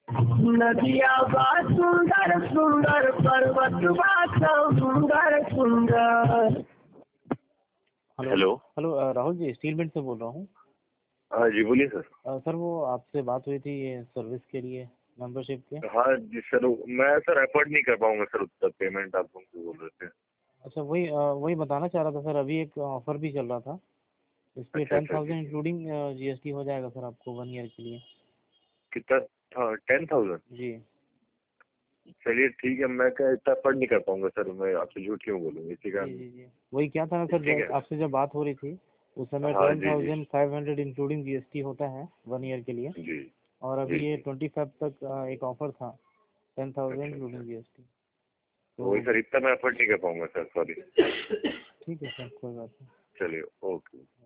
नदिया बा सुंदर सुंदर, पर्वत बा सुंदर सुंदर। Hello hello Rahul ji, Steel Mint से बोल रहा हूँ। हाँ जी बोलिए सर। सर वो आपसे बात हुई थी ये सर्विस के लिए, मेंबरशिप के। हाँ जी सर, मैं सर अफोर्ड नहीं कर पाऊंगा सर उतना पेमेंट आप हमसे बोल रहे थे। अच्छा, वही बताना चाह रहा था सर, अभी एक ऑफर भी चल रहा था, इस पे अच्छा अच्छा 10,000 जी। इंक्लूडिंग जीएसटी हो जाएगा सर आपको 1 ईयर के लिए। कितना था? 10,000? जी चलिए ठीक है, मैं क्या इतना अफोर्ड नहीं कर पाऊंगा सर, मैं आपसे झूठ क्यों बोलूँगा इसी जी कारण। जी जी, वही क्या था ना सर, ठीक है। आपसे जब बात हो रही थी उस समय हाँ जी जी 12,500 इंक्लूडिंग जीएसटी होता है 1 ईयर के लिए। जी और अभी जी ये जी। 25 तक एक ऑफर था 10,000 अच्छा अच्छा, इंक्लूडिंग जीएसटी। तो वही तो सर इतना मैं अफोर्ड नहीं कर पाऊंगा सर, सॉरी। ठीक है सर, कोई बात नहीं। चलिए ओके।